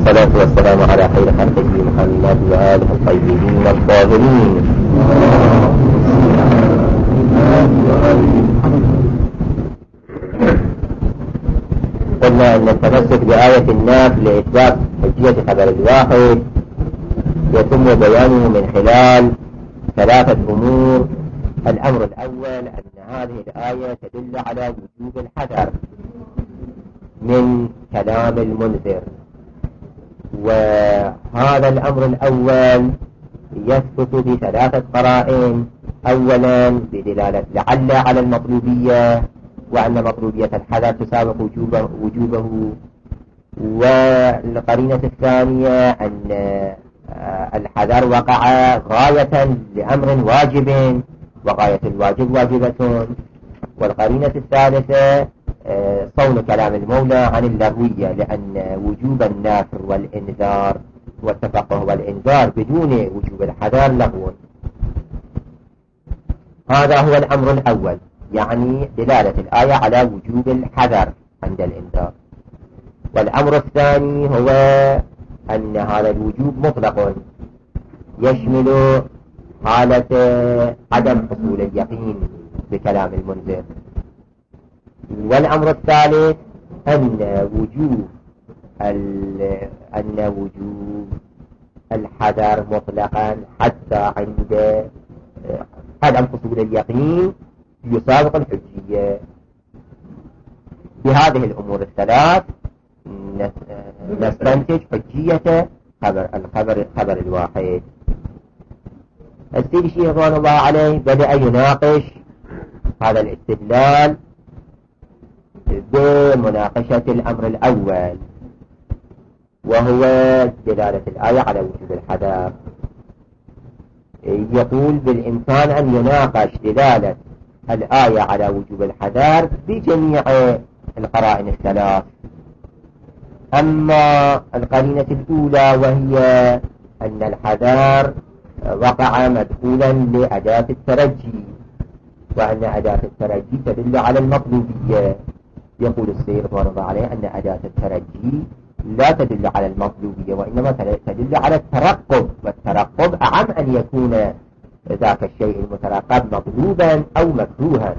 والصلاة والسلام على خير خلقه محمد وآله الطيبين الطاهرين. قلنا أن التمسك بآية الناف لإثبات حجية خبر الواحد يتم بيانه من خلال ثلاثة أمور. الأمر الأول أن هذه الآية تدل على وجوب الحذر من كلام المنذر، وهذا الأمر الأول يثبت بثلاثة قرائن. أولا بدلالة لعل على المطلوبية، وأن مطلوبية الحذر تسابق وجوبه. والقرينة الثانية أن الحذر وقع غاية لأمر واجب، وغاية الواجب واجبة. والقرينة الثالثة صون كلام المولى عن اللغوية، لأن وجوب النافر والإنذار والتفقه والإنذار بدون وجوب الحذر لغو. هذا هو الأمر الأول، يعني دلالة الآية على وجوب الحذر عند الإنذار. والأمر الثاني هو أن هذا الوجوب مطلق يشمل حالة عدم حصول اليقين بكلام المنذر. والأمر الثالث أن وجوب الحذر مطلقا حتى عند عدم حصول اليقين يسابق الحجية. بهذه الأمور الثلاث نستنتج حجية خبر الواحد. السيد الشيخ رضوان الله عليه بدأ يناقش هذا الاستدلال بمناقشة الأمر الأول، وهو دلالة الآية على وجوب الحذر. يقول بالإمكان أن يناقش دلالة الآية على وجوب الحذر بجميع القرائن الثلاث. أما القرينة الأولى وهي أن الحذر وقع مدخولا لأداة الترجي، وأن أداة الترجي تدل على المطلوبية. يقول السيد رضوان الله عليه أن أداة الترجي لا تدل على المطلوبية، وإنما تدل على الترقب، والترقب أعم أن يكون ذاك الشيء المترقب مطلوبا أو مكروها.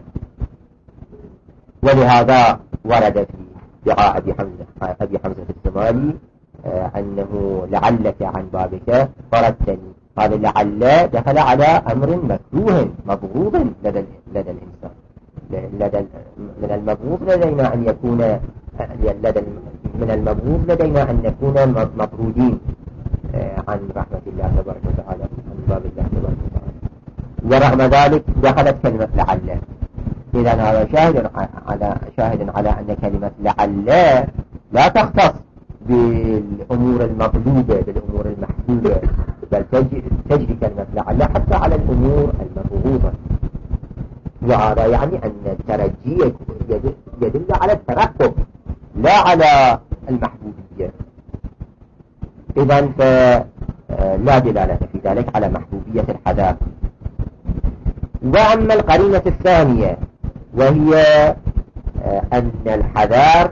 ولهذا ورد في دعاء أبي حمزة السمالي أنه لعلك عن بابك طردتني. هذا لعل دخل على أمر مكروه مبغوض لدى الإنسان. من المبغوض لدينا أن يكون من المبغوض لدينا أن نكون مطرودين عن رحمة الله تبارك وتعالى، عن باب الله تبارك وتعالى. ورغم ذلك دخلت كلمة لعل. إذا هذا شاهد على أن كلمة لعل لا تختص بالأمور المطلوبة بالأمور المحدودة، بل تجري كلمة لعل حتى على الأمور المبغوضة. وهذا يعني أن الترجي يدل على الترقب لا على المحبوبية. إذن فلا دلالة في ذلك على محبوبية الحذر. وأما القرينة الثانية وهي أن الحذر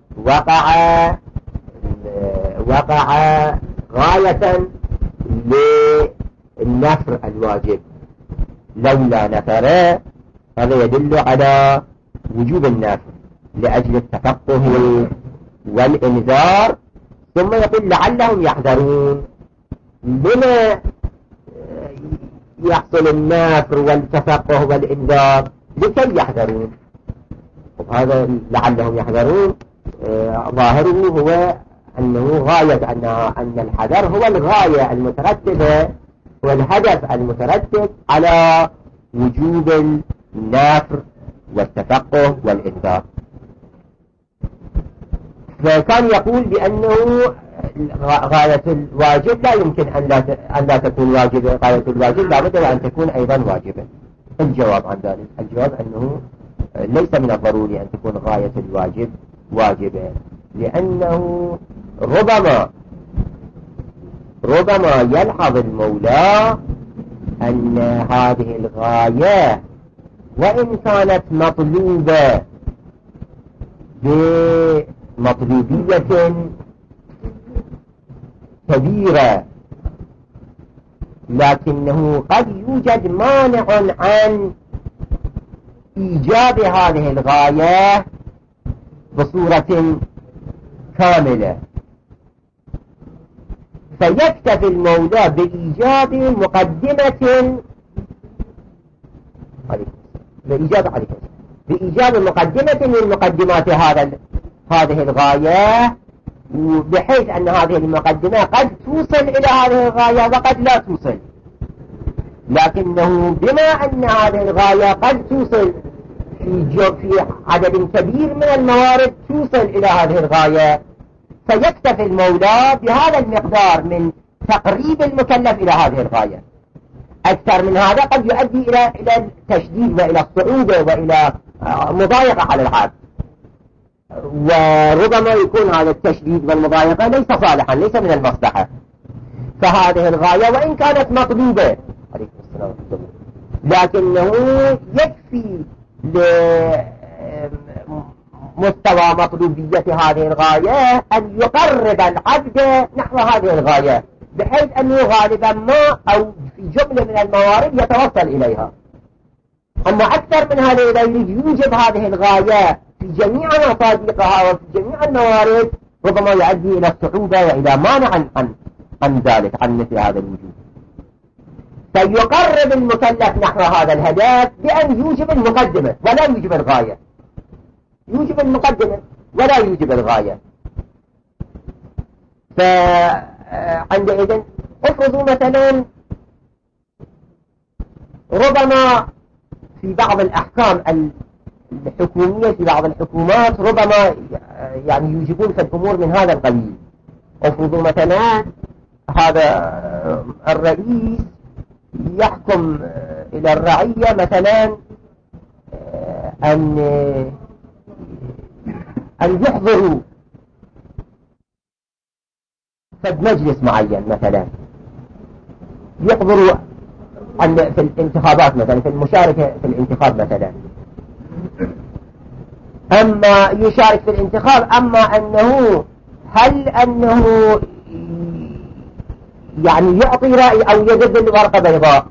وقع غاية للنفر الواجب، لولا نفر هذا يدل على وجوب النفر لأجل التفقه والإنذار. ثم يقول لعلهم يحذرون. بما يحصل النفر والتفقه والإنذار لكي يحذرون. وهذا لعلهم يحذرون ظاهره هو أنه غاية أن الحذر هو الغاية المترتبة والهدف المترتب على وجوب النفر والتفقه والإنذار. فكان يقول بأنه غاية الواجب لا يمكن أن لا تكون واجبة، غاية الواجب لابد أن تكون أيضا واجبة. الجواب عن ذلك الجواب أنه ليس من الضروري أن تكون غاية الواجب واجبة، لأنه ربما يلحظ المولى أن هذه الغاية وإن كانت مطلوبة بمطلوبية كبيرة، لكنه قد يوجد مانع عن إيجاب هذه الغاية بصورة كاملة، فيكتفي المولى بإيجاب مقدمة بإيجاب مقدمة من مقدمات هذه الغاية، بحيث أن هذه المقدمة قد توصل إلى هذه الغاية وقد لا توصل، لكنه بما أن هذه الغاية قد توصل في عدد كبير من الموارد توصل إلى هذه الغاية، فيكتفي المولى بهذا المقدار من تقريب المكلف إلى هذه الغاية. أكثر من هذا قد يؤدي إلى التشديد وإلى الصعوبة وإلى مضايقة على العبد، وربما يكون هذا التشديد والمضايقة ليس صالحا، ليس من المصلحة. فهذه الغاية وإن كانت مطلوبة لكنه يكفي لمستوى مطلوبية هذه الغاية أن يقرب العبد نحو هذه الغاية، بحيث أنه غالبا ما أو في جملة من الموارد يتوصل إليها. أما أكثر من هذا إذا يريد يوجب هذه الغاية في جميع مصادقها وفي جميع الموارد ربما يؤدي إلى الصعوبة وإلى مانع عن ذلك، عن مثل هذا الوجود. فيقرب المكلف نحو هذا الهدف بأن يوجب المقدمة ولا يوجب الغاية، يوجب المقدمة ولا يوجب الغاية. فعندئذ افرضوا مثلا ربما في بعض الأحكام الحكومية في بعض الحكومات ربما يعني يوجبون في الأمور من هذا القبيل. افرضوا مثلا هذا الرئيس يحكم إلى الرعية مثلا أن يحضروا في مجلس معين، مثلا يحضروا في الانتخابات مثلا، في المشاركة في الانتخاب مثلا، أما يشارك في الانتخاب، أما أنه هل أنه يعني يعطي رأي أو يجد ورقة بيضاء؟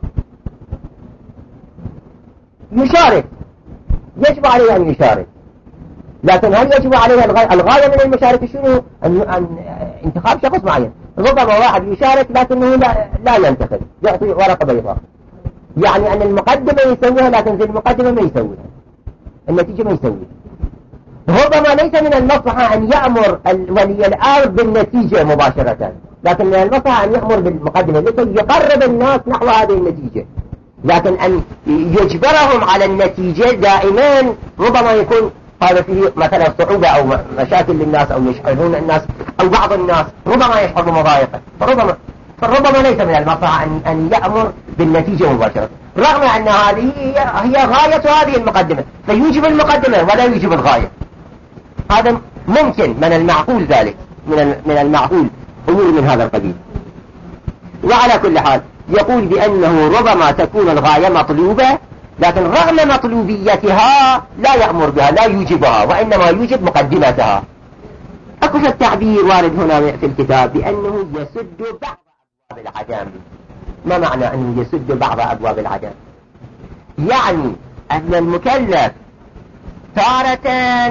يشارك، يجب عليه أن يشارك، لكن هل يجب عليه الغاية من المشاركة شنو؟ أن انتخاب شخص معين. ربما واحد يشارك لكنه لا ينتخب، يعطي ورقة بيضاء، يعني أن المقدمة يسويها لكن في المقدمة ما يسويها، النتيجة ما يسويها. ربما ليس من المصلحة أن يأمر ولي الأمر بالنتيجة مباشرة، لكن من المصلحة أن يأمر بالمقدمة لكي يقرب الناس نحو هذه النتيجة، لكن أن يجبرهم على النتيجة دائما ربما يكون هذا فيه مثلا صعوبة أو مشاكل للناس، أو يشعرون الناس أو بعض الناس ربما يشعر بمضايقة، فربما ليس من المصلحة أن يأمر بالنتيجة مباشرة، رغم أن هذه هي غاية هذه المقدمة، فيوجب المقدمة ولا يوجب الغاية. هذا ممكن من المعقول، ذلك من المعقول أمور من هذا القبيل. وعلى كل حال يقول بأنه ربما تكون الغاية مطلوبة، لكن رغم مطلوبيتها لا يأمر بها، لا يوجبها، وإنما يوجب مقدمتها. أكف التعبير وارد هنا في الكتاب بأنه يسد بعض أبواب العدم. ما معنى أنه يسد بعض أبواب العدم؟ يعني أن المكلف تارة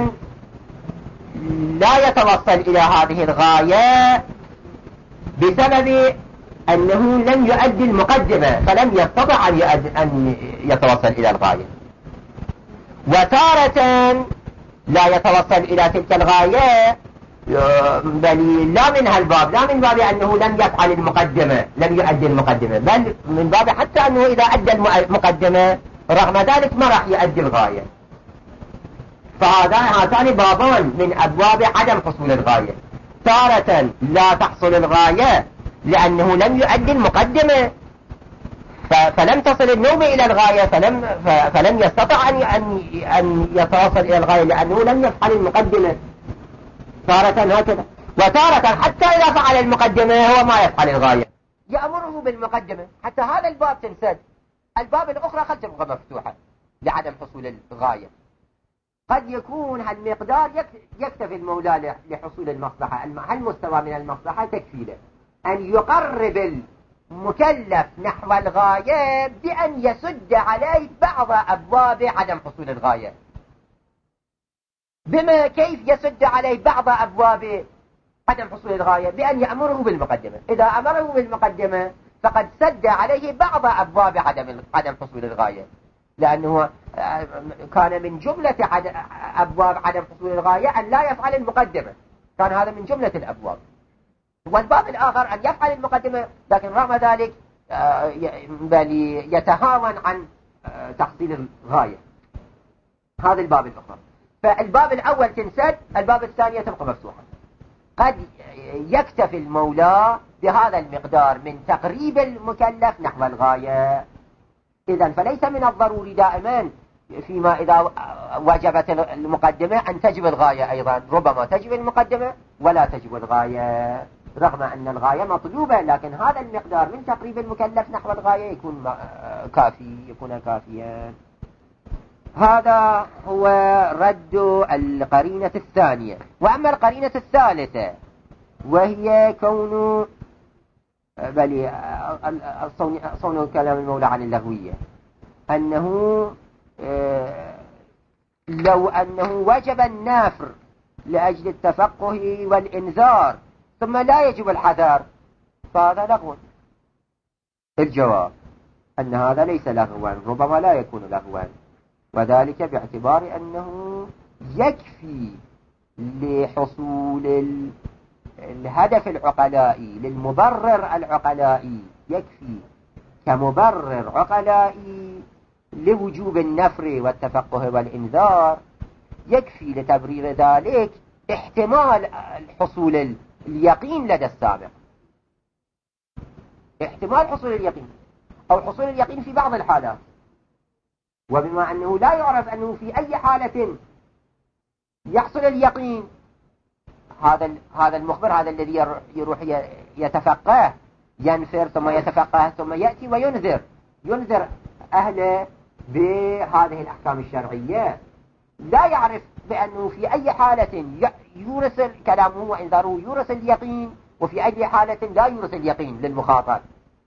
لا يتوصل إلى هذه الغاية بسبب أنه لم يؤدي المقدمة، فلم يستطع أن يتوصل إلى الغاية، وتارة لا يتوصل إلى تلك الغاية بل لا من هالباب، لا من باب أنه لم يفعل المقدمة، لم يؤدي المقدمة، بل من باب حتى أنه إذا أدى المقدمة رغم ذلك ما راح يؤدي الغاية. هاتان بابان من أبواب عدم حصول الغاية. تارة لا تحصل الغاية لأنه لم يؤدي المقدمة، فلم تصل النوم إلى الغاية، فلم يستطع أن يتواصل إلى الغاية لأنه لم يفعل المقدمة. تارة هكذا. وتارة حتى إذا فعل المقدمة هو ما يفعل الغاية، يأمره بالمقدمة، حتى هذا الباب تنسد. الباب الأخرى خل تبقى مفتوحة لعدم حصول الغاية. قد يكون هالمقدار يكتفي المولى لحصول المصلحة، هالمستوى من المصلحة تكفي له، أن يقرب المكلف نحو الغاية بأن يسد عليه بعض أبواب عدم حصول الغاية. بما كيف يسد عليه بعض أبواب عدم حصول الغاية؟ بأن يأمره بالمقدمة. إذا أمره بالمقدمة فقد سد عليه بعض أبواب عدم حصول الغاية، لأنه كان من جملة أبواب عدم حصول الغاية أن لا يفعل المقدمة، كان هذا من جملة الأبواب. والباب الآخر أن يفعل المقدمة لكن رغم ذلك بل يتهاون عن تحصيل الغاية. هذا الباب الآخر. فالباب الأول تنسد، الباب الثاني تبقى مفتوحا. قد يكتفي المولى بهذا المقدار من تقريب المكلف نحو الغاية. إذن فليس من الضروري دائما فيما إذا وجبت المقدمة أن تجب الغاية أيضا. ربما تجب المقدمة ولا تجب الغاية، رغم أن الغاية مطلوبة، لكن هذا المقدار من تقريب المكلف نحو الغاية يكون كافيا. هذا هو رد القرينة الثانية. وأما القرينة الثالثة وهي كون صون كلام المولى عن اللغوية، أنه لو أنه وجب النافر لأجل التفقه والإنذار ثم لا يجب الحذر فهذا لغو. الجواب أن هذا ليس لغوا، ربما لا يكون لغوا، وذلك باعتبار أنه يكفي لحصول الهدف العقلائي للمبرر العقلائي، يكفي كمبرر عقلائي لوجوب النفر والتفقه والإنذار، يكفي لتبرير ذلك احتمال حصول اليقين لدى السامع، احتمال حصول اليقين أو حصول اليقين في بعض الحالات. وبما أنه لا يعرف أنه في أي حالة يحصل اليقين، هذا المخبر، هذا الذي يروح يتفقه، ينفر ثم يتفقه ثم يأتي ينذر أهله بهذه الأحكام الشرعية، لا يعرف بأنه في أي حالة يورث كلامه وإنذاره يورث اليقين، وفي أي حالة لا يورث اليقين للمخاطب.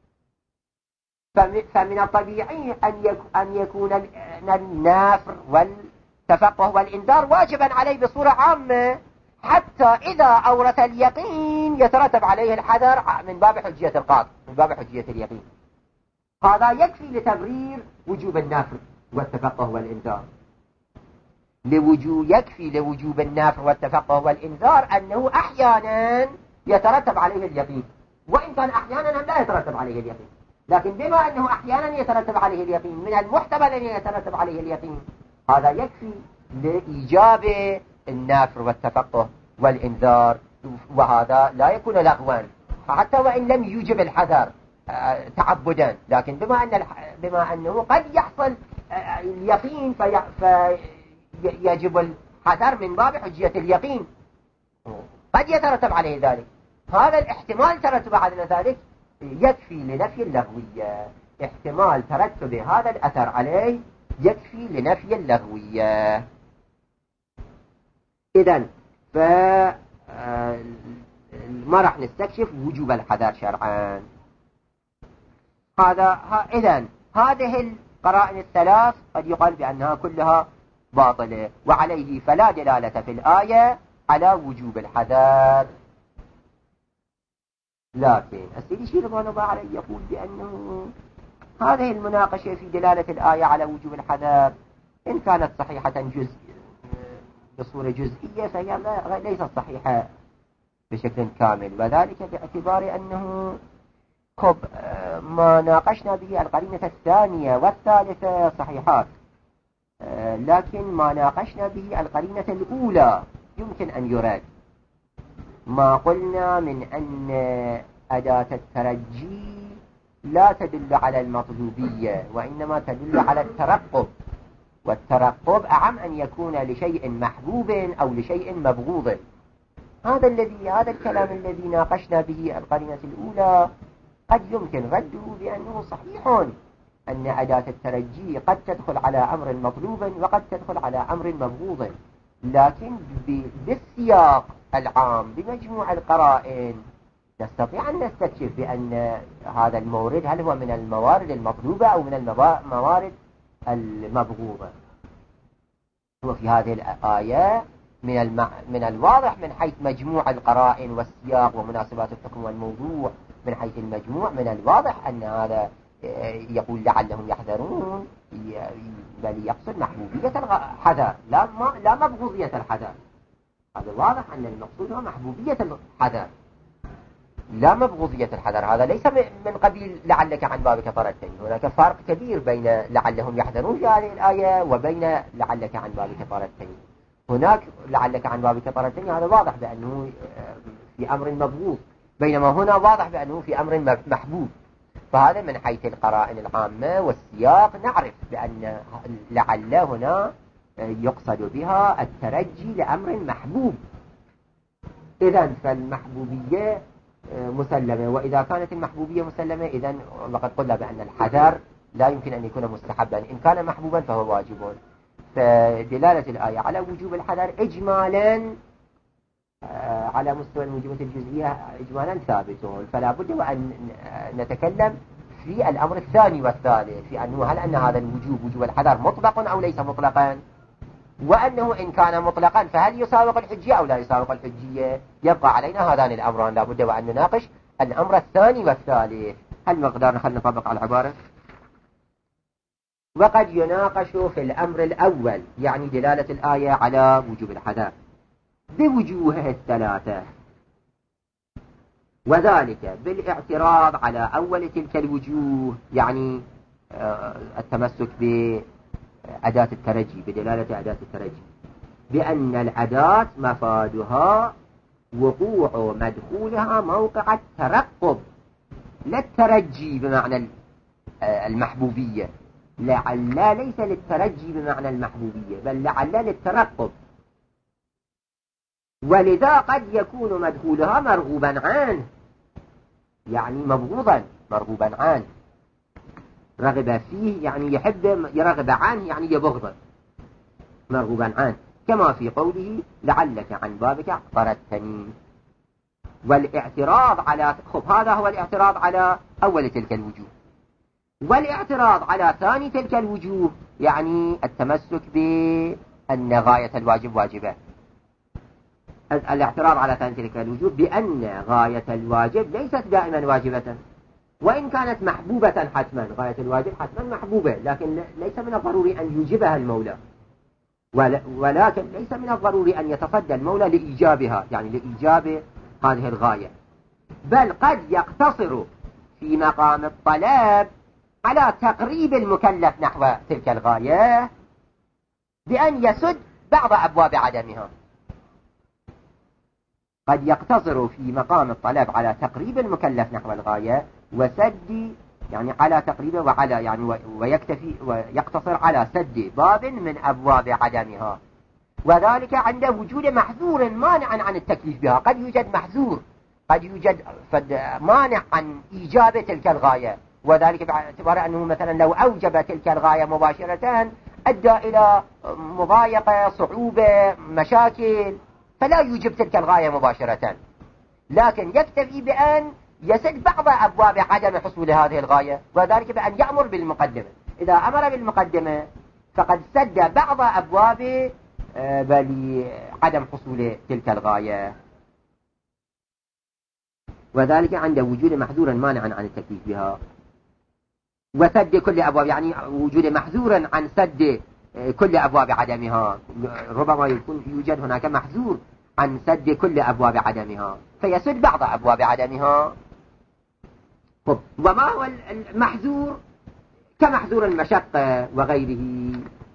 فمن الطبيعي أن يكون النافر والتفقه والإنذار واجبا عليه بصورة عامة، حتى إذا أورث اليقين يترتب عليه الحذر من باب حجية القاطع، من باب حجية اليقين. هذا يكفي لتبرير وجوب النافر والتفقه والإنذار. يكفي لوجوب النافر والتفقه والإنذار أنه أحيانا يترتب عليه اليقين، وإن كان أحيانا لا يترتب عليه اليقين، لكن بما أنه أحيانا يترتب عليه اليقين، من المحتمل أن يترتب عليه اليقين، هذا يكفي لإيجاب النافر والتفقه والإنذار، وهذا لا يكون لغوا حتى وإن لم يوجب الحذر تعبدا، لكن بما أنه قد يحصل اليقين فيجب الحذر من باب حجية اليقين، قد يترتب عليه ذلك. هذا الاحتمال ترتب على ذلك يكفي لنفي اللغوية، احتمال ترتب هذا الأثر عليه يكفي لنفي اللغوية. إذن ما راح نستكشف وجوب الحذر شرعا. إذن هذه القرائن الثلاث قد يقال بأنها كلها باطلة، وعليه فلا دلالة في الآية على وجوب الحذر. لكن السيد شيخ رضوان الله عليه يقول بأنه هذه المناقشة في دلالة الآية على وجوب الحذر إن كانت صحيحة بصورة جزئية فهي ليست صحيحة بشكل كامل، وذلك باعتبار أنه ما ناقشنا به القرينة الثانية والثالثة صحيحات، لكن ما ناقشنا به القرينة الأولى يمكن أن يرد. ما قلنا من أن أداة الترجي لا تدل على المطلوبية وإنما تدل على الترقب، والترقب أعم أن يكون لشيء محبوب أو لشيء مبغوض. هذا الكلام الذي ناقشنا به القرينة الأولى قد يمكن رده بأنه صحيح أن أداة الترجي قد تدخل على أمر مطلوب وقد تدخل على أمر مبغوض، لكن بالسياق العام بمجموع القرائن نستطيع أن نستكشف بأن هذا المورد هل هو من الموارد المطلوبة أو من الموارد المبغوضة. وفي هذه الآية من الواضح من حيث مجموع القرائن والسياق ومناسبات الحكم والموضوع، من حيث المجموع من الواضح أن هذا يقول لعلهم يحذرون، بل يقصد محبوبية الحذر لا مبغوضية الحذر. هذا واضح أن المقصود هو محبوبية الحذر لا مبغوضية الحذر. هذا ليس من قبيل لعلك عن بابك طردتني. هناك فرق كبير بين لعلهم يحذرون في هذه الآية وبين لعلك عن بابك طردتني. هناك لعلك عن بابك طردتني هذا واضح بأنه في أمر مبغوض، بينما هنا واضح بأنه في أمر محبوب. فهذا من حيث القرائن العامة والسياق نعرف بأن لعل هنا يقصد بها الترجي لأمر محبوب. إذن فالمحبوبية مسلمة، وإذا كانت المحبوبية مسلمة إذن وقد قلنا بأن الحذر لا يمكن أن يكون مستحبا، إن كان محبوبا فهو واجب. فدلالة الآية على وجوب الحذر إجمالا على مستوى الموجبة الجزئية إجمالا ثابتون، فلا بد وأن نتكلم في الأمر الثاني والثالث في أنه هل أن هذا الوجوب وجوب الحذر مطلق أو ليس مطلقا، وأنه إن كان مطلقا فهل يساوق الحجية أو لا يساوق الحجية. يبقى علينا هذان الأمران، لا بد وأن نناقش الأمر الثاني والثالث. هل مقدار خلنا نطبق على العبارة؟ وقد يناقش في الأمر الأول يعني دلالة الآية على وجوب الحذر بوجوهه الثلاثة، وذلك بالاعتراض على أول تلك الوجوه، يعني التمسك بأداة الترجي بدلالة أداة الترجي، بأن الأداة مفادها وقوع مدخولها موقع الترقب لا الترجي بمعنى المحبوبية. لعل ليس للترجي بمعنى المحبوبية بل لعل للترقب، ولذا قد يكون مدخولها مرغوبا عنه، يعني مبغوضا مرغوبا عنه. رغب فيه يعني يحب، يرغب عنه يعني يبغض، مرغوبا عنه، كما في قوله لعلك عن بابك طردتني. والاعتراض على هذا هو الاعتراض على أول تلك الوجوه. والاعتراض على ثاني تلك الوجوه يعني التمسك بأن غاية الواجب واجبة. الاعتراض على ثاني تلك الوجوه بأن غاية الواجب ليست دائما واجبة، وإن كانت محبوبة حتما. غاية الواجب حتما محبوبة، لكن ليس من الضروري أن يوجبها المولى، ولكن ليس من الضروري أن يتصدى المولى لإيجابها، يعني لإيجاب هذه الغاية، بل قد يقتصر في مقام الطلب على تقريب المكلف نحو تلك الغاية بأن يسد بعض أبواب عدمها. قد يقتصر في مقام الطلب على تقريب المكلف نحو الغاية وسد، يعني على تقريبه وعلى يعني ويكتفي ويقتصر على سد باب من أبواب عدمها، وذلك عند وجود محذور مانع عن التكليف بها. قد يوجد محذور، قد يوجد مانع عن إيجاب تلك الغاية، وذلك باعتبار أنه مثلا لو أوجب تلك الغاية مباشرة أدى إلى مضايقة، صعوبة، مشاكل، فلا يوجب تلك الغاية مباشرة، لكن يكتفي بأن يسد بعض أبواب عدم حصول هذه الغاية، وذلك بأن يأمر بالمقدمة. إذا أمر بالمقدمة فقد سد بعض أبواب بل عدم حصول تلك الغاية، وذلك عند وجود محذور مانع عن التكليف بها وسد كل أبواب، يعني وجود محذور عن سد كل أبواب عدمها. ربما يكون يوجد هناك محذور عن سد كل أبواب عدمها فيسد بعض أبواب عدمها. وما هو المحذور؟ كمحذور المشقة وغيره.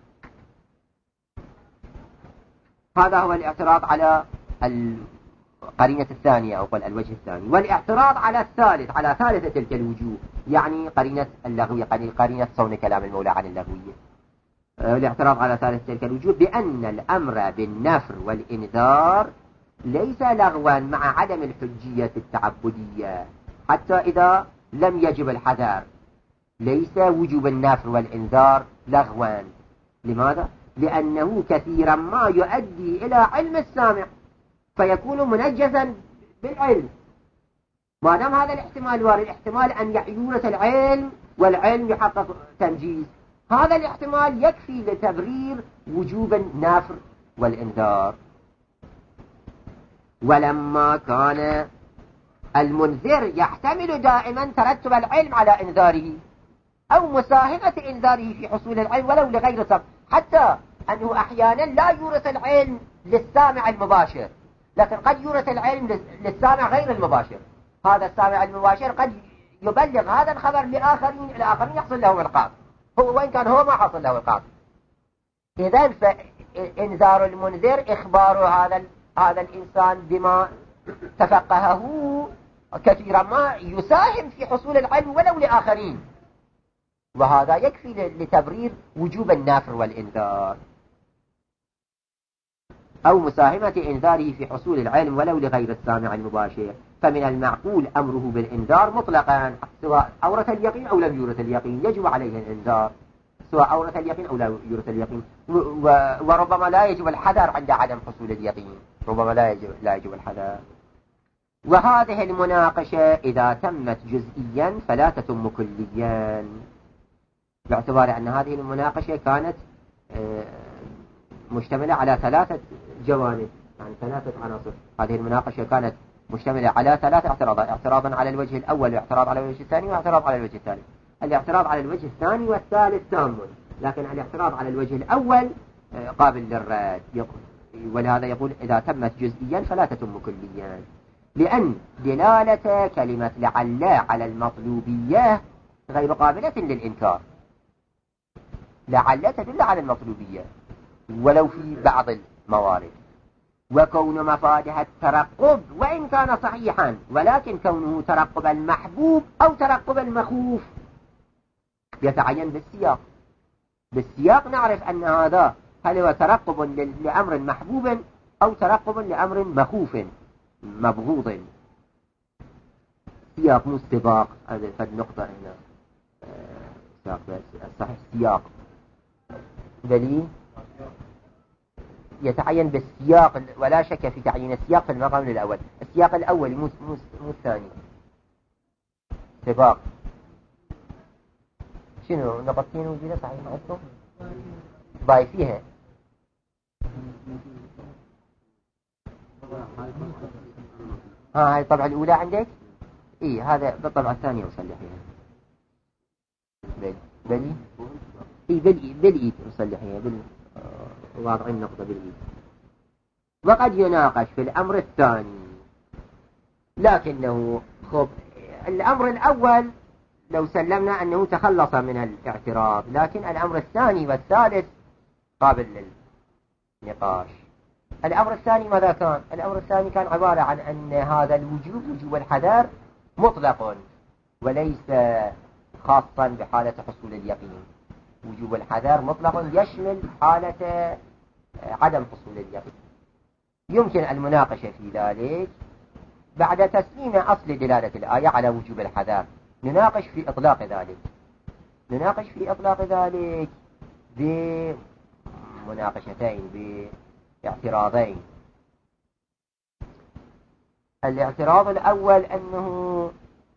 هذا هو الاعتراض على القرينة الثانية أو قل الوجه الثاني. والاعتراض على الثالث، على ثالثة تلك الوجوه، يعني قرينة اللغوية، قرينة صون كلام المولى عن اللغوية. الاعتراض على ثالث تلك الوجوه بأن الأمر بالنفر والإنذار ليس لغوا مع عدم الحجية التعبدية، حتى إذا لم يجب الحذر ليس وجوب النفر والإنذار لغوا. لماذا؟ لأنه كثيرا ما يؤدي إلى علم السامع فيكون منجزا بالعلم، ما دام هذا الاحتمال وارد، احتمال أن يورث العلم والعلم يحقق تنجيز، هذا الاحتمال يكفي لتبرير وجوب النفر والإنذار. ولما كان المنذر يحتمل دائما ترتب العلم على إنذاره أو مساهمة إنذاره في حصول العلم ولو لغير سبب، حتى أنه أحيانا لا يورث العلم للسامع المباشر، لكن قد يورث العلم للسامع غير المباشر. هذا السامع المباشر قد يبلغ هذا الخبر لآخرين، الآخرين يحصل لهم القاط، هو وإن كان هو ما حصل له القاط. إذن فإنذار المنذر إخبار هذا الإنسان بما تفقهه كثيرا ما يساهم في حصول العلم ولو لآخرين، وهذا يكفي لتبرير وجوب النفر والإنذار أو مساهمة إنذاره في حصول العلم ولو لغير السامع المباشر. فمن المعقول أمره بالإنذار مطلقا، سواء أورث اليقين أو لم يورث اليقين يجب عليه الإنذار، سواء أورث اليقين أو لا يورث اليقين. وربما لا يجب الحذر عند عدم حصول اليقين، ربما لا يجب الحذر. وهذه المناقشة إذا تمت جزئيا فلا تتم كليا، باعتبار أن هذه المناقشة كانت مشتملة على 3 جوانب، يعني 3 عناصر. هذه المناقشة كانت مشتملة على 3 اعتراضات: اعتراضا على الوجه الأول، واعتراض على الوجه الثاني، واعتراض على الوجه الثالث. الاعتراض على الوجه الثاني والثالث تام، لكن الاعتراض على الوجه الأول قابل للرد، ولهذا يقول إذا تمت جزئيا فلا تتم كليا، لأن دلالة كلمة لعل على المطلوبية غير قابلة للإنكار. لعل تدل على المطلوبية ولو في بعض الموارد، وكون مفادها الترقب وإن كان صحيحا، ولكن كونه ترقب المحبوب أو ترقب المخوف يتعين بالسياق. بالسياق نعرف أن هذا هل هو ترقب لأمر محبوب أو ترقب لأمر مخوف مبغوض. سياق مو استباق، هذه النقطة هنا صحيح سياق، دليل يتعين بالسياق، ولا شك في تعيين السياق في المقام الأول. السياق الأول مو الثاني. سباق شنو نقطتين وجودة صحيح عندكم باي فيها؟ هاي الطبعة الأولى عندك؟ إيه هذا بالطبعة الثانية وصلح فيها. بلي إيه بلي وصلح فيها واضعين النقطة بالإيد. وقد يناقش في الأمر الثاني، لكنه الأمر الأول لو سلمنا أنه تخلص من الاعتراض، لكن الأمر الثاني والثالث قابل للنقاش. الأمر الثاني ماذا كان؟ الأمر الثاني كان عبارة عن أن هذا وجوب الحذر مطلق وليس خاصا بحالة حصول اليقين. وجوب الحذر مطلق يشمل حالة عدم حصول اليقين. يمكن المناقشة في ذلك بعد تسليم أصل دلالة الآية على وجوب الحذر. نناقش في إطلاق ذلك بمناقشتين، باعتراضين. الاعتراض الأول أنه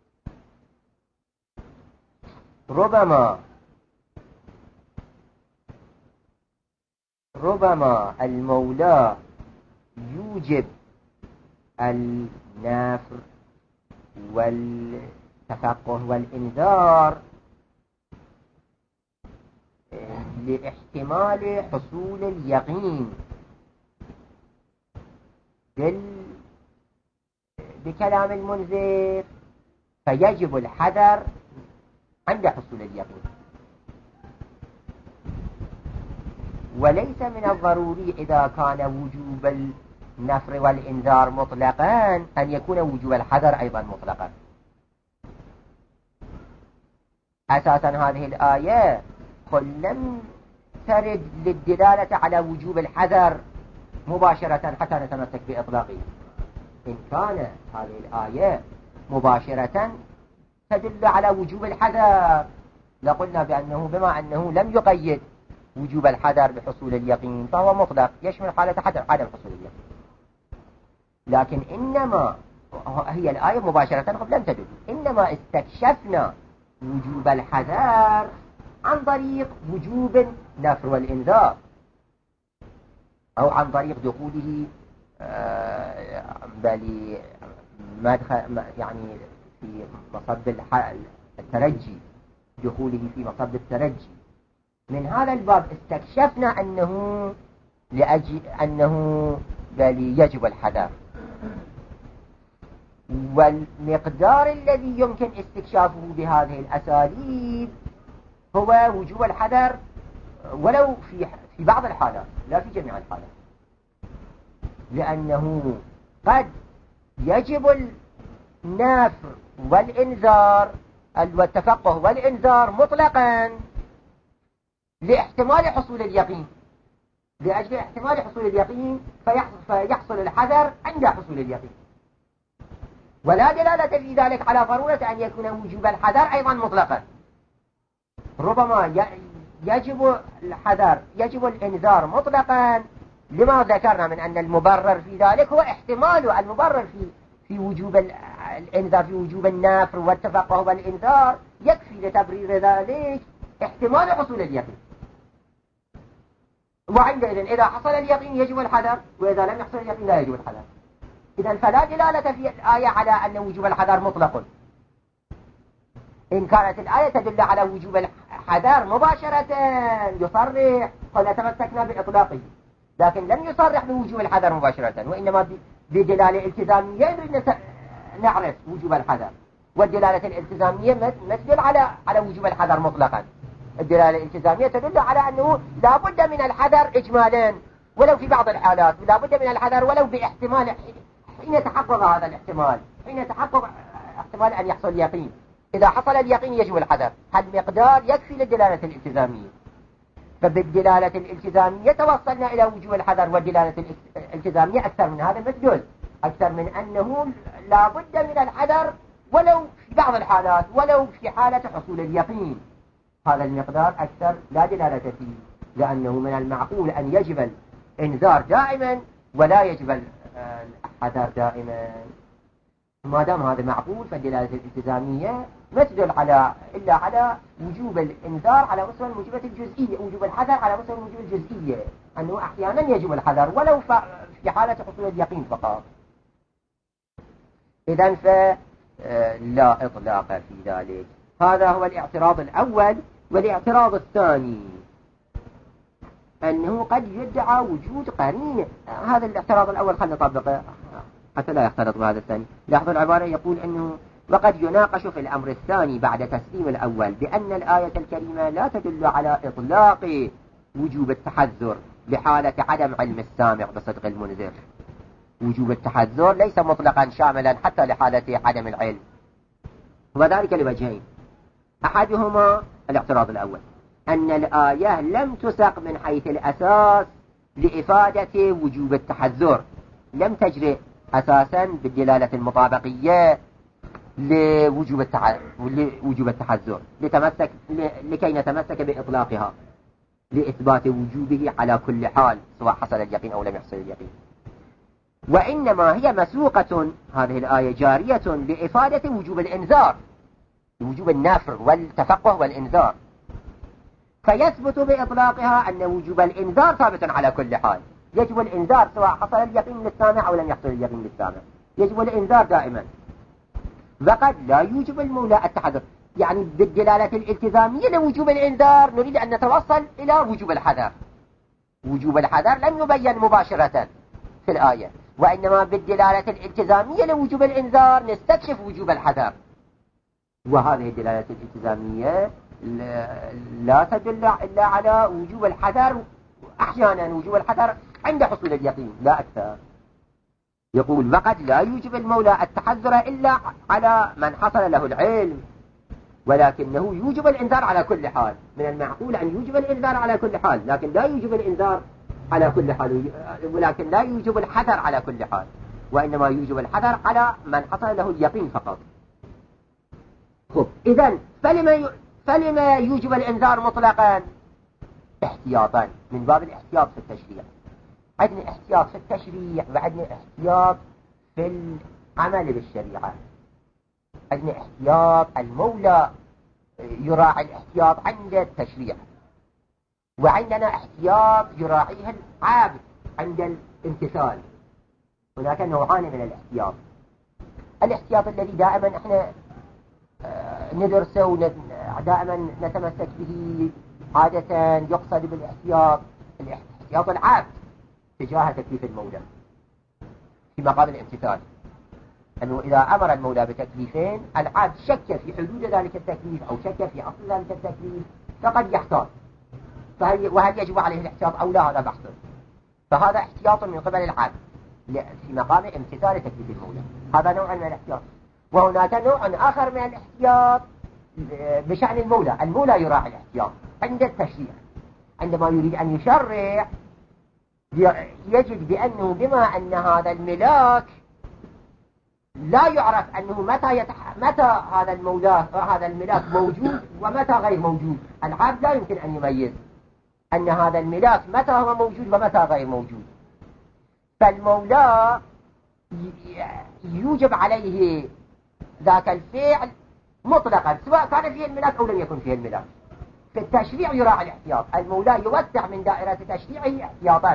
ربما المولى يوجب النفر والتفقه والإنذار لاحتمال حصول اليقين بكلام المنذر، فيجب الحذر عند حصول اليقين. وليس من الضروري إذا كان وجوب النفر والإنذار مطلقا أن يكون وجوب الحذر أيضا مطلقا. أساسا هذه الآية لم ترد للدلالة على وجوب الحذر مباشرة حتى نتمسك بإطلاقه. إن كان هذه الآية مباشرة تدل على وجوب الحذر لقلنا بأنه بما أنه لم يقيد وجوب الحذر بحصول اليقين فهو مطلق يشمل حالة عدم حصول اليقين. لكن إنما هي الآية مباشرة لم تدل، إنما استكشفنا وجوب الحذر عن طريق وجوب النفر والإنذار، أو عن طريق دخوله يعني في مصب الترجي، دخوله في مصب الترجي. من هذا الباب استكشفنا أنه يجب الحذر. والمقدار الذي يمكن استكشافه بهذه الأساليب هو وجوب الحذر، ولو في بعض الحالات، لا في جميع الحالات، لأنه قد يجب النفر والإنذار والتفقه والإنذار مطلقا لاحتمال حصول اليقين، لأجل احتمال حصول اليقين فيحصل الحذر عند حصول اليقين، ولا دلالة في ذلك على ضرورة أن يكون وجوب الحذر أيضا مطلقا. ربما يجب الحذر، يجب الإنذار مطلقا، لما ذكرنا من أن المبرر في ذلك هو احتمال المبرر في وجوب الإنذار، في وجوب النفر والتفقه والإنذار، يكفي لتبرير ذلك احتمال حصول اليقين. وعندئذ إذا حصل اليقين يجب الحذر، وإذا لم يحصل اليقين لا يجب الحذر. إذن فلا دلالة في الآية على أن وجوب الحذر مطلق. إن كانت الآية تدل على وجوب الحذر مباشرة يصرح قد تمسكنا بإطلاقه، لكن لم يصرح بوجوب الحذر مباشرة، وإنما بدلالة التزامية نعرف وجوب الحذر. والدلالة الالتزامية تدل على وجوب الحذر مطلقا. الدلالة الالتزامية تدل على أنه لا بد من الحذر إجمالا ولو في بعض الحالات، ولا بد من الحذر ولو باحتمال، حين يتحقق هذا الاحتمال، حين يتحقق احتمال أن يحصل اليقين. إذا حصل اليقين يجب الحذر. المقدار يكفي للدلالة الالتزامية. فبالدلالة الالتزامية توصلنا إلى وجوب الحذر، والدلالة الالتزامية أكثر من هذا المسدود، أكثر من أنه لا بد من الحذر ولو في بعض الحالات، ولو في حالة حصول اليقين. هذا المقدار أكثر لا دلالة فيه، لأنه من المعقول أن يجب الإنذار دائما ولا يجب الحذر دائما. ما دام هذا معقول فالدلالة الالتزامية ما تدل إلا على وجوب الإنذار على مستوى الموجبة الجزئية، وجوب الحذر على مستوى الموجبة الجزئية، أنه أحيانا يجب الحذر ولو في حالة حصول اليقين فقط. إذن فلا إطلاق في ذلك. هذا هو الاعتراض الأول. والاعتراض الثاني أنه قد يدعى وجود قرينة. هذا الاعتراض الأول خلنا نطبقه حتى لا يختلط بهذا الثاني. لاحظوا العبارة، يقول أنه وقد يناقش في الأمر الثاني بعد تسليم الأول بأن الآية الكريمة لا تدل على إطلاق وجوب التحذر لحالة عدم علم السامع بصدق المنذر. وجوب التحذر ليس مطلقا شاملا حتى لحالة عدم العلم، وذلك لوجهين. أحدهما الاعتراض الأول أن الآية لم تسق من حيث الأساس لإفادة وجوب التحذر، لم تجري أساسا بالدلالة المطابقية لوجوب التحذر لكي نتمسك بإطلاقها لإثبات وجوبه على كل حال سواء حصل اليقين أو لم يحصل اليقين. وإنما هي مسوقة، هذه الآية جارية بإفادة وجوب الإنذار، وجوب النفر والتفقه والإنذار، فيثبت بإطلاقها أن وجوب الإنذار ثابت على كل حال. يجب الإنذار سواء حصل اليقين للسامع أو لم يحصل اليقين للسامع، يجب الإنذار دائما. وقد لا يوجب المولى التحذر، يعني بالدلالة الالتزامية لوجوب الإنذار نريد أن نتوصل إلى وجوب الحذر. وجوب الحذر لم يبين مباشرة في الآية، وإنما بالدلالة الالتزامية لوجوب الإنذار نستكشف وجوب الحذر. وهذه الدلالة الالتزامية لا تدل إلا على وجوب الحذر، أحيانا وجوب الحذر عند حصول اليقين لا أكثر. يقول وقد لا يوجب المولى التحذر إلا على من حصل له العلم، ولكنه يوجب الإنذار على كل حال. من المعقول أن يوجب الإنذار على كل حال، لكن لا يوجب الإنذار على كل حال، ولكن لا يوجب الحذر على كل حال، وإنما يوجب الحذر على من حصل له اليقين فقط. إذن فلما يوجب الإنذار مطلقا؟ احتياطا، من باب الاحتياط في التشريع. عندنا احتياط في التشريع وعندنا احتياط في عمل بالشريعة. عندنا احتياط المولى يراعي الاحتياط عند التشريع، وعندنا احتياط يراعيه العابد عند الامتثال. هناك نوعان من الاحتياط. الاحتياط الذي دائما احنا ندرسه ودائما نتمسك به عادة يقصد بالاحتياط الاحتياط العابد تجاه تكليف المولى في مقام الامتثال، أنه إذا أمر المولى بتكليفين العبد شك في حدود ذلك التكليف أو شك في أصل ذلك التكليف فقد يحتاط، وهل يجب عليه الاحتياط أو لا هذا بحث. فهذا احتياط من قبل العبد في مقام امتثال تكليف المولى، هذا نوع من الاحتياط. وهناك نوع آخر من الاحتياط بشأن المولى يراعي الاحتياط عند التشريع. عندما يريد أن يشرع يجد بأنه بما أن هذا الملاك لا يعرف أنه متى هذا الملاك موجود ومتى غير موجود. العبد لا يمكن أن يميز أن هذا الملاك متى هو موجود ومتى غير موجود، فالمولى يوجب عليه ذاك الفعل مطلقا سواء كان فيه الملاك أو لم يكن فيه الملاك. في التشريع يراعي الاحتياط، المولى يوسع من دائرة تشريعه احتياطات.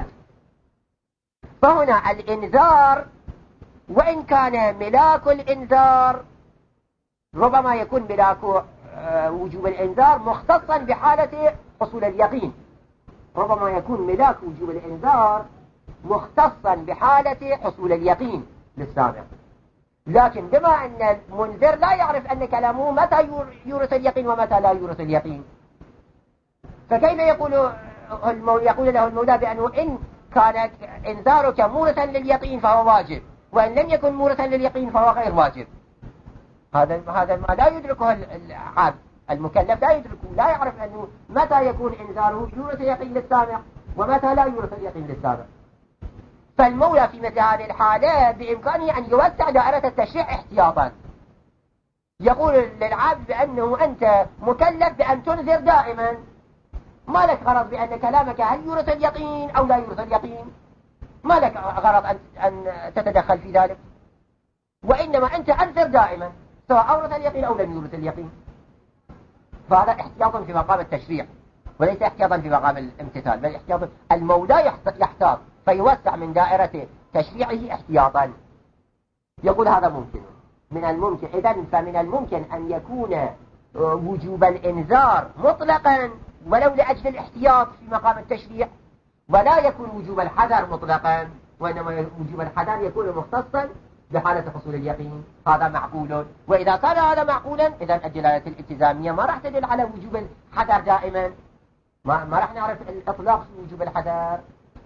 فهنا الإنذار وإن كان ملاك الإنذار ربما يكون ملاك وجوب الإنذار مختصا بحالة حصول اليقين، ربما يكون ملاك وجوب الإنذار مختصا بحالة حصول اليقين للسامع، لكن بما أن المنذر لا يعرف أن كلامه متى يورث اليقين ومتى لا يورث اليقين، فكيف يقول له المولى بأنه إن كان إنذارك مورثا لليقين فهو واجب، وإن لم يكن مورثا لليقين فهو غير واجب. هذا ما لا يدركه العبد المكلف، لا يدركه، لا يعرف أنه متى يكون إنذاره يورث اليقين للسامع ومتى لا يورث اليقين للسامع. فالمولى في مثل هذه الحالة بإمكانه أن يوسع دائرة التشريع احتياطا، يقول للعبد بأنه أنت مكلف بأن تنذر دائما، ما لك غرض بأن كلامك هل يورث اليقين أو لا يورث اليقين، ما لك غرض أن تتدخل في ذلك، وإنما أنت أنذر دائما سواء أورث اليقين أو لم يورث اليقين. فهذا احتياطا في مقام التشريع وليس احتياطا في مقام الامتثال، بل احتياطا المولى يحتاط فيوسع من دائرة تشريعه احتياطا. يقول هذا ممكن من الممكن، إذن فمن الممكن أن يكون وجوب الإنذار مطلقا ولو لأجل الاحتياط في مقام التشريع، ولا يكون وجوب الحذر مطلقا، وإنما وجوب الحذر يكون مختصا بحالة حصول اليقين. هذا معقول، وإذا كان هذا معقولا إذن الدلالة الالتزامية ما راح تدل على وجوب الحذر دائما، ما راح نعرف الإطلاق في وجوب الحذر.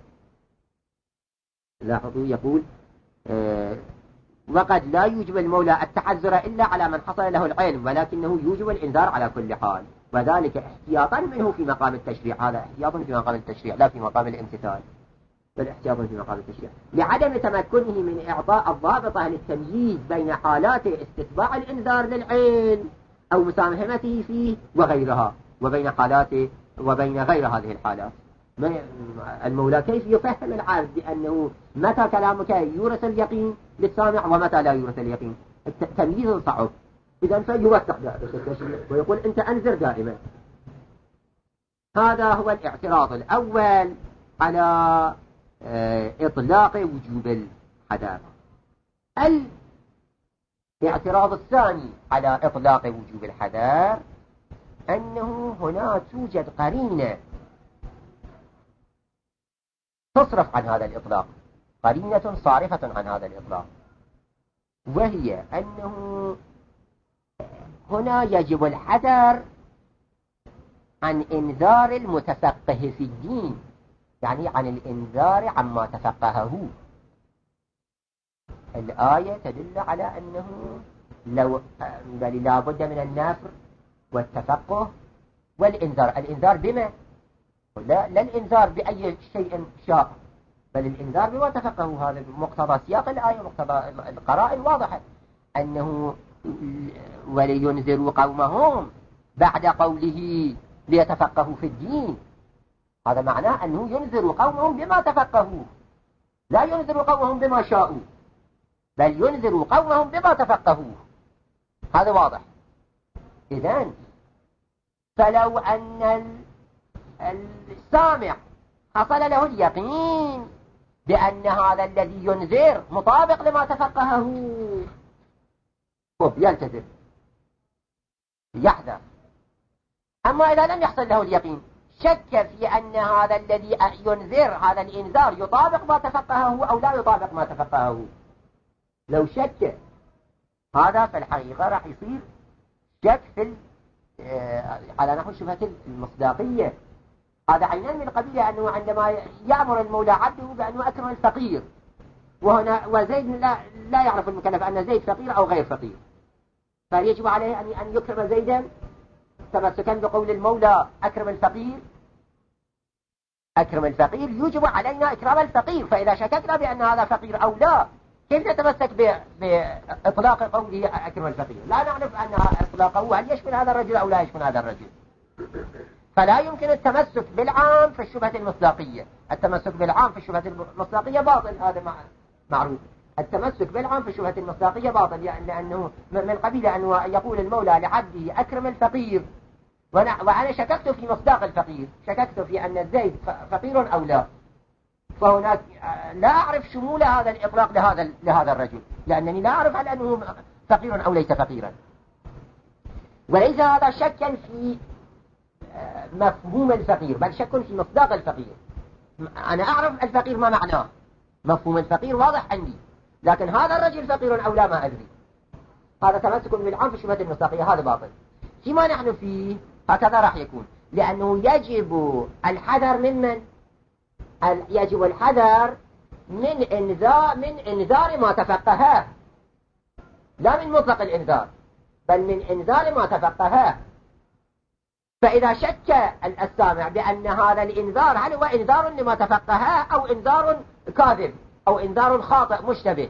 لاحظوا يقول وقد لا يوجب المولى التحذر إلا على من حصل له العلم، ولكنه يوجب الإنذار على كل حال، وذلك احتياطا منه في مقام التشريع. هذا احتياط في مقام التشريع لا في مقام الامتثال، بل احتياط في مقام التشريع لعدم تمكنه من إعطاء الضابطة للتمييز بين حالات استتباع الإنذار للعلم أو مسامحته فيه وغيرها، وبين غير هذه الحالات. المولى كيف يفهم العبد بأنه متى كلامك يورث اليقين للسامع ومتى لا يورث اليقين؟ التمييز صعب، إذن فيوسع دائرة التشريع ويقول أنت أنذر دائما. هذا هو الاعتراض الأول على إطلاق وجوب الحذر. الاعتراض الثاني على إطلاق وجوب الحذر أنه هنا توجد قرينة تصرف عن هذا الإطلاق، قرينة صارفة عن هذا الإطلاق، وهي أنه هنا يجب الحذر عن إنذار المتفقه في الدين، يعني عن الإنذار عما تفقهه. الآية تدل على أنه لا بد من النفر والتفقه والإنذار. الإنذار بما؟ لا الإنذار بأي شيء شاء، بل الإنذار بما تفقه. هذا مقتضى سياق الآية، مقتضى القرائن واضحة أنه ولينذروا قومهم بعد قوله ليتفقهوا في الدين. هذا معناه أنه ينذر قومهم بما تفقهوا، لا ينذر قومهم بما شاءوا. بل ينذر قومهم بما تفقهوه. هذا واضح. إذن فلو أن السامع حصل له اليقين بأن هذا الذي ينذر مطابق لما تفقهه يلتزم يحذر. أما إذا لم يحصل له اليقين شك في أن هذا الذي ينذر هذا الإنذار يطابق ما تفقهه أو لا يطابق ما تفقهه، لو شك هذا في الحقيقة راح يصير شك في على نحو شبهة المصداقية. هذا عينان من قبيل أنه عندما يأمر المولى عبده بأنه أكرم الفقير، وهنا وزيد لا يعرف المكلف أن زيد فقير أو غير فقير، فيجب عليه أن يكرم زيدا تمسكا بقول المولى أكرم الفقير. أكرم الفقير يجب علينا إكرام الفقير، فإذا شككنا بأن هذا فقير أو لا كيف نتمسك بإطلاق قوله أكرم الفقير؟ لا نعرف أن إطلاقه هل يشمل هذا الرجل أو لا يشمل هذا الرجل. فلا يمكن التمسك بالعام في الشبهة المصداقية. التمسك بالعام في الشبهة المصداقية باطل، هذا معروف. التمسك بالعام في الشبهة المصداقية باطل، لأنه من قبيل أن يقول المولى لعبده أكرم الفقير، وأنا شككت في مصداق الفقير، شككت في أن زيد فقير أو لا، فهناك لا أعرف شمول هذا الإطلاق لهذا الرجل، لأنني لا أعرف هل أنه فقير أو ليس فقيرا. وليس هذا شكا في مفهوم الفقير، بل شك في مصداق الفقير. أنا أعرف الفقير ما معناه، مفهوم الفقير واضح عندي، لكن هذا الرجل فقير أو لا ما أدري. هذا تمسك بالعام في شبهة المصداقية، هذا باطل. فيما نحن فيه هكذا راح يكون، لأنه يجب الحذر ممن؟ يجب الحذر من إنذار ما تفقهه، لا من مطلق الإنذار، بل من إنذار ما تفقهه. فإذا شك السامع بأن هذا الإنذار هل هو إنذار لما تفقهه أو إنذار كاذب أو إنذار خاطئ مشتبه،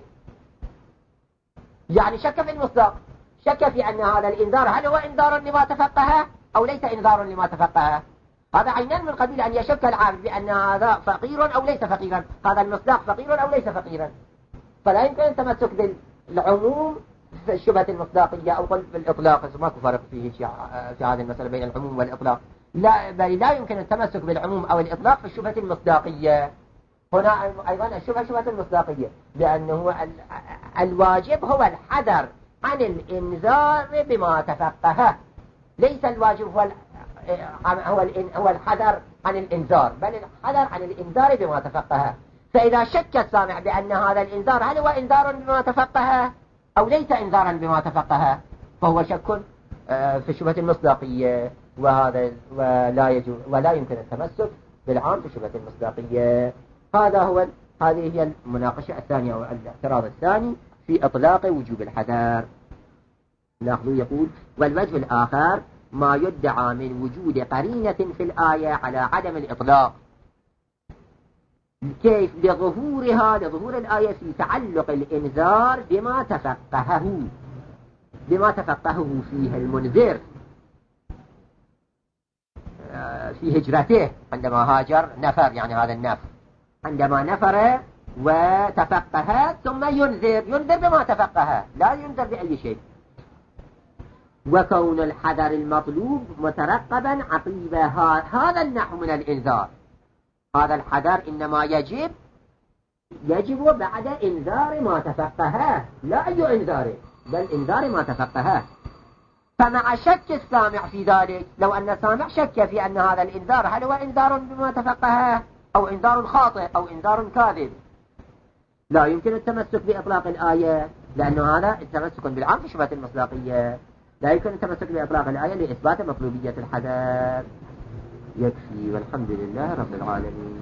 يعني شك في المصداق، شك في أن هذا الإنذار هل هو إنذار لما تفقهه أو ليس إنذار لما تفقهه، هذا عينان من قبيل أن يشك العابد بأن هذا فقير أو ليس فقيرا، هذا المصداق فقير أو ليس فقيرا. فلا يمكن التمسك بالعموم في الشبهة المصداقية أو بالإطلاق، ماكو فرق فيه في هذه المسألة بين العموم والإطلاق، لا، بل لا يمكن التمسك بالعموم أو الإطلاق في الشبهة المصداقية. هنا أيضا الشبهة شبهة المصداقية، لأنه الواجب هو الحذر عن الإنذار بما تفقهه، ليس الواجب هو الحذر عن الإنذار، بل الحذر عن الإنذار بما تفقهه. فإذا شك السامع بأن هذا الإنذار هل هو إنذار بما تفقهه أو ليس إنذارا بما تفقهه، فهو شك في الشبهة المصداقية، وهذا ولا يمكن التمسك بالعام في الشبهة المصداقية. هذه هي المناقشة الثانية أو الاعتراض الثاني في إطلاق وجوب الحذر. ناخذ يقول: والوجه الآخر ما يدعى من وجود قرينة في الآية على عدم الإطلاق. كيف؟ لظهور الآية في تعلق الإنذار بما تفقهه فيه المنذر في هجرته، عندما هاجر نفر، يعني هذا النفر عندما نفر وتفقه ثم ينذر بما تفقه، لا ينذر بأي شيء. وكون الحذر المطلوب مترقبا عقيب هذا النحو من الإنذار. هذا الحذر إنما يجب بعد إنذار ما تفقه، لا أي إنذار، بل إنذار ما تفقه. فمع شك السامع في ذلك، لو أن السامع شك في أن هذا الإنذار هل هو إنذار بما تفقه أو إنذار خاطئ أو إنذار كاذب، لا يمكن التمسك بإطلاق الآية، لأنه هذا التمسك بالعام في شبهة المصداقية. لا يمكن التمسك بإطلاق الآية لإثبات مطلوبية الحذر. يكفي، والحمد لله رب العالمين.